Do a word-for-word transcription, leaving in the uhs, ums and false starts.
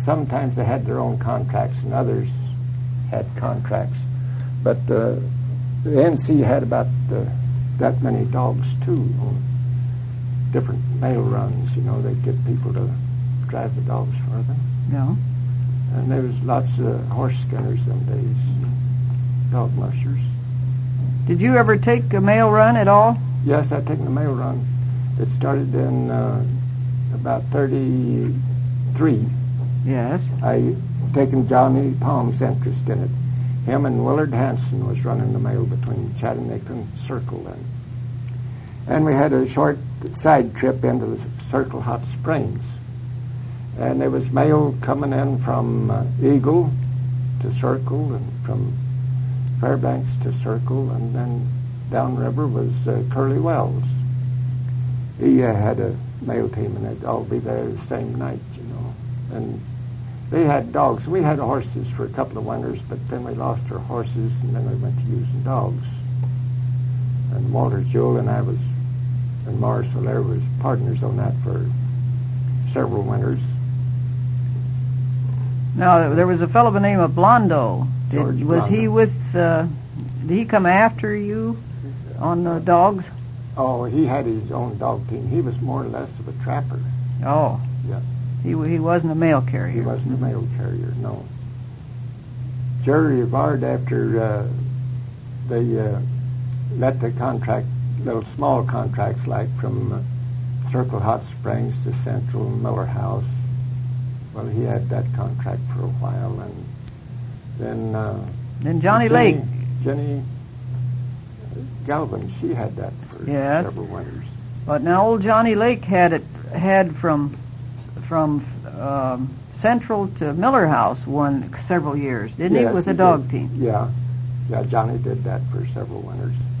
sometimes they had their own contracts and others had contracts. But uh, the N C had about uh, that many dogs too on different mail runs. You know, they'd get people to drive the dogs for them. Yeah. And there was lots of horse skinners them days, dog mushers. Did you ever take a mail run at all? Yes, I've taken a mail run. It started in uh, about thirty-three. Yes. I taken Johnny Palm's interest in it. Him and Willard Hanson was running the mail between Chattanooga and Circle then. And we had a short side trip into the Circle Hot Springs. And there was mail coming in from uh, Eagle to Circle and from Fairbanks to Circle, and then downriver was uh, Curly Wells. He uh, had a mail team, and they'd all be there the same night, you know. And they had dogs. We had horses for a couple of winters, but then we lost our horses, and then we went to using dogs. And Walter Jewell and I was, and Morris Hilaire was partners on that for several winters. Now, there was a fellow by the name of Blondo. Did, George was Blondo. he with, uh, did he come after you on the dogs? Oh, he had his own dog team. He was more or less of a trapper. Oh. Yeah. He he wasn't a mail carrier. He wasn't a mail carrier, no. Jerry Rivard, after uh, they uh, let the contract, little small contracts like from uh, Circle Hot Springs to Central Miller House, well, he had that contract for a while, and then uh, Then Johnny Jenny, Lake. Jenny Galvin, she had that for Yes. several winters. But now old Johnny Lake had it had from from um, Central to Miller House one several years, didn't Yes, he, with the he dog did. team? Yeah, yeah. Johnny did that for several winters.